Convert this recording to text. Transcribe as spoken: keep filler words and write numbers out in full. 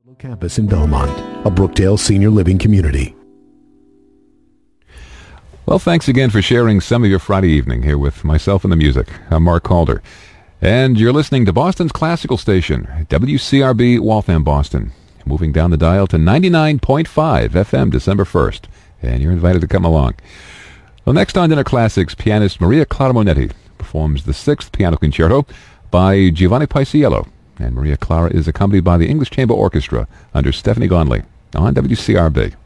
Campus in Belmont, a Brookdale senior living community. Well, thanks again for sharing some of your Friday evening here with myself and the music. I'm Mark Calder. And you're listening to Boston's classical station, W C R B Waltham, Boston. Moving down the dial to ninety-nine point five F M December first. And you're invited to come along. Well, next on Dinner Classics, pianist Maria Clara Monetti performs the sixth piano concerto by Giovanni Paisiello. And Maria Clara is accompanied by the English Chamber Orchestra under Stephanie Gondley on W C R B.